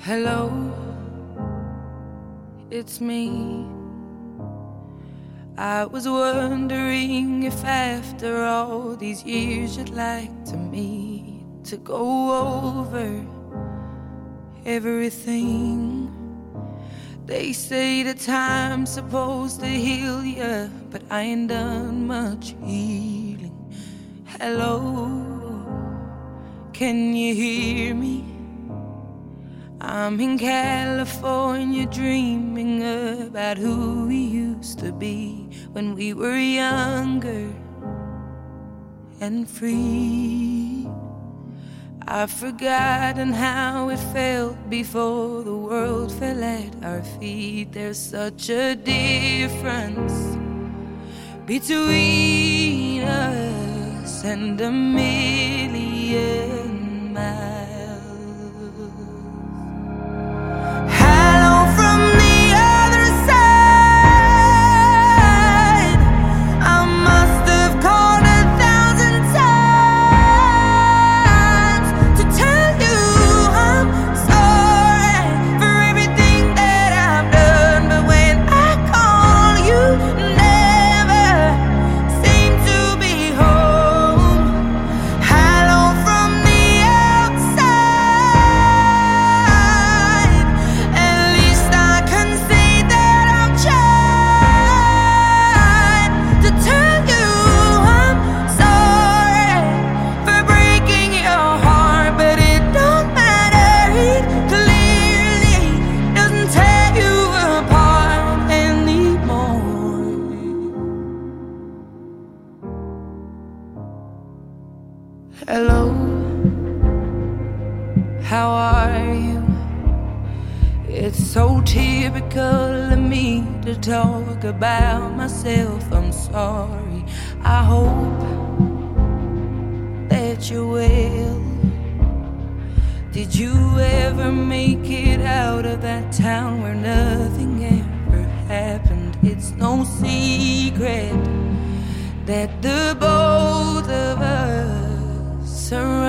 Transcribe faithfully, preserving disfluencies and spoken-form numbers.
Hello, it's me. I was wondering if after all these years you'd like to meet to go over everything. They say the time's supposed to heal ya, but I ain't done much healing. Hello, can you hear me? I'm in California dreaming about who we used to be when we were younger and free. I've forgotten how it felt before the world fell at our feet. There's such a difference between us and a million miles. Hello, how are you? It's so typical of me to talk about myself. I'm sorry. I hope that you're well. Did you ever make it out of that town where nothing ever happened? It's no secret that the both of us are